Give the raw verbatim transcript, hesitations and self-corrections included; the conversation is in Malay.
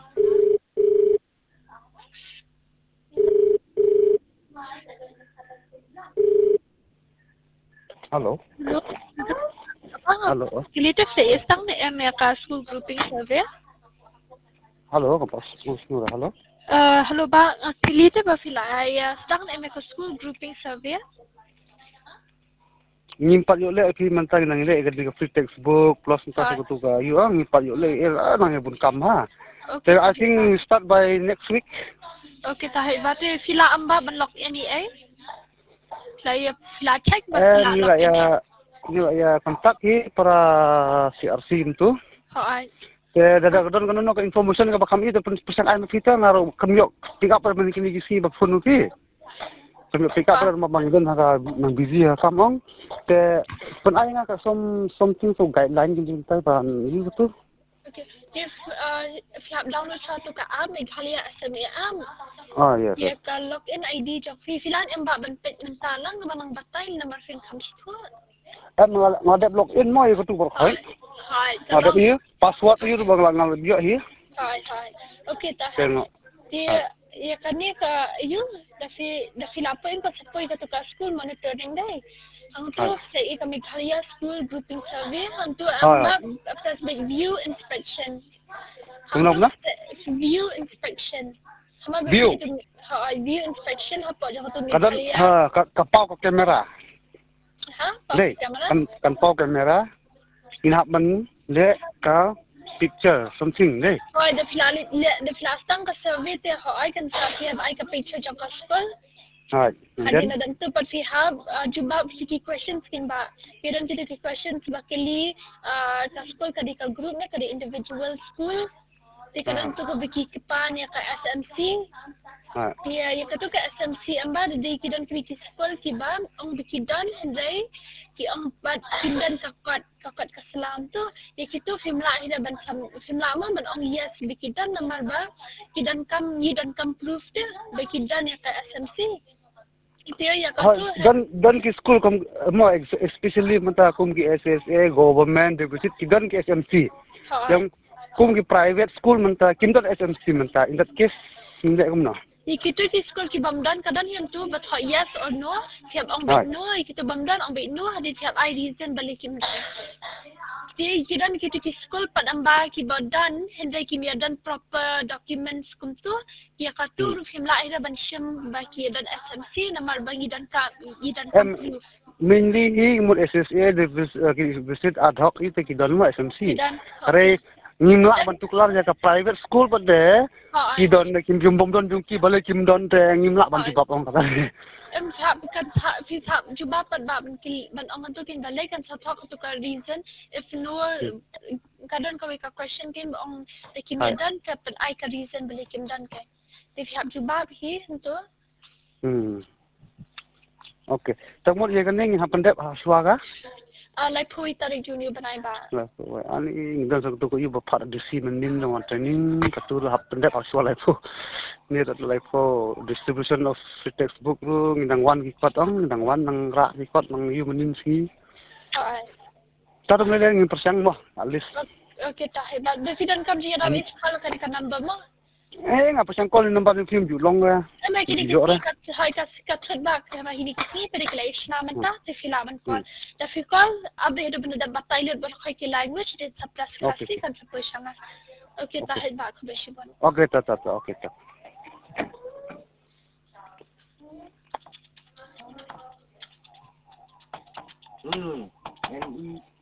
Hello. Hello. Ah, Hello. kilitip sa isang na America school grouping survey. Hello. Kapas school hello. Uh, hello ba? Uh, kilitip ba sila ay uh, isang na America school grouping survey? Ngimpat yo le ki mantang nang le gadi ka free textbook plus nta Ah. sa tu ka yo ang ngimpat yo le er nang bun kam ha. Okay. So I think we start by next week. Okay, tahi ba te sila amba ban lock N E A? Saya sila check ba Eh sila ni lock ya ni ya kontak hi para C R C itu. Hai. Eh dada kadon kanon ka information ka ba kami itu pesan ay kita ngaro kami yo pick up man kini gisi ba phone ki. Kami pick up ra mabanggon ha nang busy ha kamong. Te pen ay nga ka some something so guideline kin ta ba ni betul. Okay. If uh, if you have download satu ke app Meghalaya S M E app. Ah yes. Ya ka login I D jo fi filan amba ban pet mentalang ba nang batay number fin kami tu. Em ngadep login mo iko tu berkhoi. Hai. Ngadep ni password ni tu bang ngal dia hi. Hai hai. Okay ta. Tengok. Dia ya kani ka you da fi da fi lapoin ko sapoi ka tu ka school monitoring dai. Ang tu sa ika Meghalaya school grouping survey ang tu amba after view inspection. Kenapa? View inspection. Sama View. Ha view inspection apa je tu Kadang ha kapau ke kamera. Ha? Le kan kan pau kamera. Inhap man le ka picture something le. Oh, the flali the flastang ka survey te ho I kan sa dia ai ka picture jang ka school. Ha. Hadin na dan tu pat fi hab jubab siki questions kin ba. Kiran ti ti questions ba kili ka school ka di ka group ne ka di individual school. Ti kadang tu ko biki kipan ya ka S M C. Ha. Ya ya ka tu ka S M C amba di kidan kriti school ki ba ang biki dan hendai ki ang pat kindan kakat kakat ka selam tu ya kitu fimla ida ban fimla ma ban ang yes biki dan namar ba kidan kam ni dan kam proof dia biki dan ya ka S M C. Itu ya ka tu dan dan ki school kom mo especially mata kum ki S S A government deposit ki dan ki S M C. Yang kum ki private school menta kindan S M C menta in that case hindi kum no. Ikitu di school ki bamdan kadang yang tu but yes or no siap ang bet no ikitu bamdan ang bet no hadit siap I reason balik kim. Jadi kidan kitu ki school pad amba ki badan hendai ki dan proper documents kum tu ya katu ruf himla ida ban shim ba ki dan S M C namar bangi dan ka idan kam proof. Mainly hi mut S S A visit ad hoc itu ki dan mo S M C. Are ngimla bantu kelar ya ka private school pada ki don kim jum bom don jungki bale kim don te ngimla bantu bap ong kata. Em sab kan fi sab juba pat bab ki ban ong tu kin bale kan sa talk to ka reason if no kadon ka ka question kin ong kim dan ka pat ai ka reason bale kim dan ka. If sab juba hi tu. Hmm. Okay. Tamot ye kan ning ha pendep ha suara. Ah, like pui tarik junior banai ba. Lah, ani ingdan sa tu ko iba par disi menin no training katur hap pendek aswa lai po. Ni rat lai po distribution of free textbook ru ngindang wan ki kot ong ngindang wan nang ra ki kot nang yu menin si. Hai. Tarum le ngin persiang mo at least. Okay, dah hebat. Defidan kam dia dah wis kalau kan kan number mo. Eh ngapa persiang call number ni film ju long ya. Ama kini kini kat hai kat kat terbak ama ini kini pada kelai Islam entah tefilaman call. Tapi call abe itu benda dapat Thailand berkai ke language dan sublas klasi kan sepuluh sangat. Okay, dah hebat aku bersibun. Okay, tak tak okay tak. Hmm.